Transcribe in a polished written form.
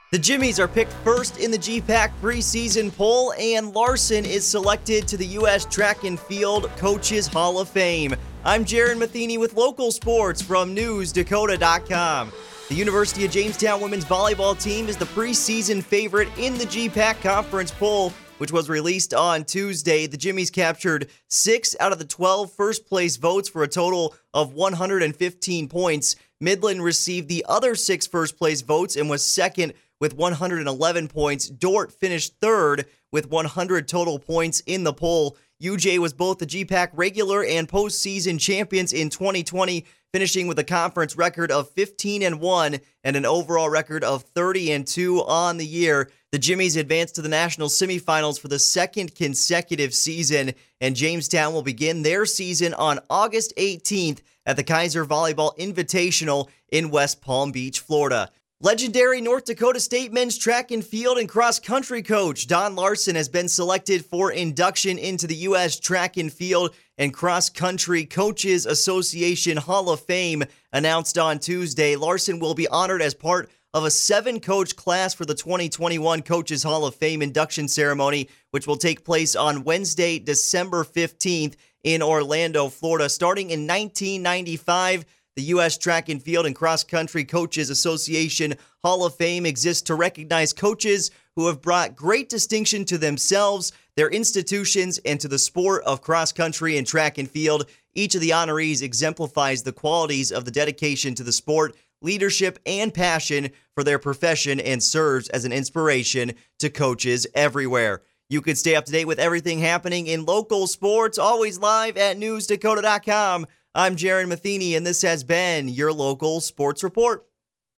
The Jimmies are picked first in the GPAC preseason poll, and Larson is selected to the U.S. Track and Field Coaches Hall of Fame. I'm Jaron Matheny with local sports from NewsDakota.com. The University of Jamestown women's volleyball team is the preseason favorite in the GPAC conference poll, which was released on Tuesday. The Jimmies captured 6 out of the 12 first-place votes for a total of 115 points. Midland received the other 6 first-place votes and was second with 111 points. Dordt finished third with 100 total points in the poll. UJ was both the GPAC regular and postseason champions in 2020, finishing with a conference record of 15-1 and an overall record of 30-2 on the year. The Jimmies advanced to the national semifinals for the second consecutive season, and Jamestown will begin their season on August 18th at the Kaiser Volleyball Invitational in West Palm Beach, Florida. Legendary North Dakota State men's track and field and cross country coach Don Larson has been selected for induction into the U.S. Track and Field and Cross Country Coaches Association Hall of Fame, announced on Tuesday. Larson will be honored as part of a 7-coach class for the 2021 Coaches Hall of Fame induction ceremony, which will take place on Wednesday, December 15th in Orlando, Florida. Starting in 1995, the U.S. Track and Field and Cross Country Coaches Association Hall of Fame exists to recognize coaches who have brought great distinction to themselves, their institutions, and to the sport of cross country and track and field. Each of the honorees exemplifies the qualities of the dedication to the sport, leadership, and passion for their profession, and serves as an inspiration to coaches everywhere. You can stay up to date with everything happening in local sports, always live at NewsDakota.com. I'm Jaron Matheny, and this has been your local sports report.